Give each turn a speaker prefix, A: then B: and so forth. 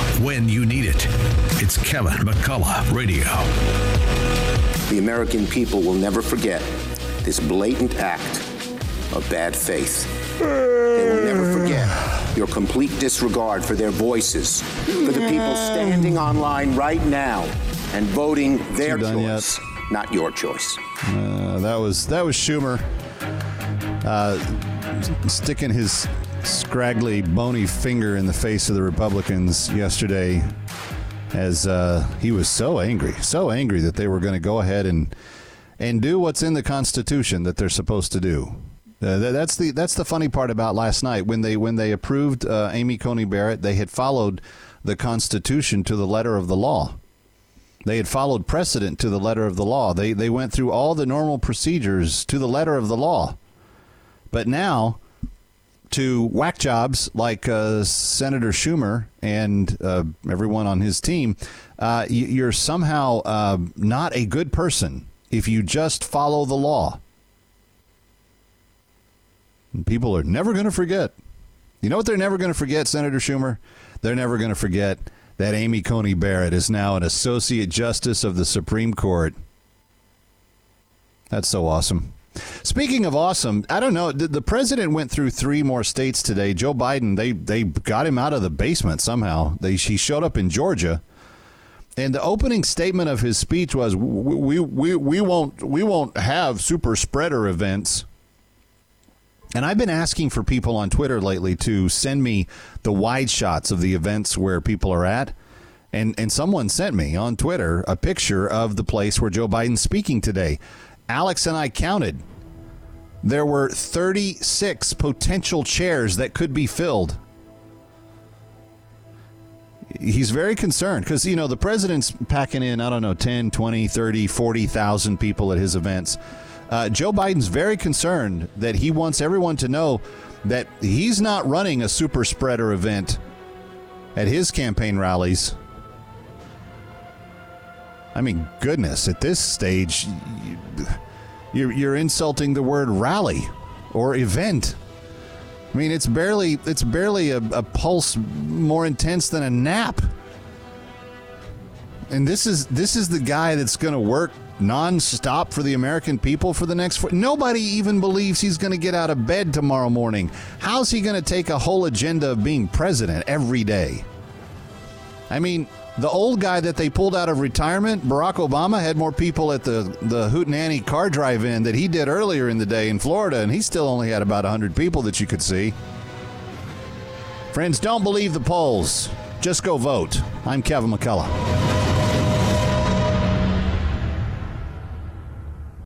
A: when you need it. It's Kevin McCullough Radio.
B: The American people will never forget this blatant act of bad faith. They will never forget your complete disregard for their voices, for the people standing online right now and voting their choice, not your choice.
C: That was Schumer sticking his scraggly, bony finger in the face of the Republicans yesterday as he was so angry that they were going to go ahead and do what's in the Constitution that they're supposed to do. That's the funny part about last night. When they approved Amy Coney Barrett, they had followed the Constitution to the letter of the law. They had followed precedent to the letter of the law. They went through all the normal procedures to the letter of the law. But now, to whack jobs like Senator Schumer and everyone on his team, you're somehow not a good person if you just follow the law. And people are never going to forget. You know what they're never going to forget, Senator Schumer? They're never going to forget that Amy Coney Barrett is now an Associate Justice of the Supreme Court. That's so awesome. Speaking of awesome, I don't know. The president went through 3 more states today. Joe Biden, they got him out of the basement somehow. He showed up in Georgia, and the opening statement of his speech was, "We won't have super spreader events." And I've been asking for people on Twitter lately to send me the wide shots of the events where people are at. And someone sent me on Twitter a picture of the place where Joe Biden's speaking today. Alex and I counted. There were 36 potential chairs that could be filled. He's very concerned because, you know, the president's packing in, 10, 20, 30, 40,000 people at his events. Joe Biden's very concerned that he wants everyone to know that he's not running a super spreader event at his campaign rallies. I mean, goodness, at this stage, you're insulting the word rally or event. I mean, it's barely a pulse more intense than a nap. And this is the guy that's going to work nonstop for the American people for the next nobody even believes he's going to get out of bed tomorrow morning. How's he going to take a whole agenda of being president every day? I mean, the old guy that they pulled out of retirement, Barack Obama, had more people at the Hootenanny car drive-in that he did earlier in the day in Florida, and he still only had about 100 people that you could see. Friends, don't believe the polls. Just go vote. I'm Kevin McCullough.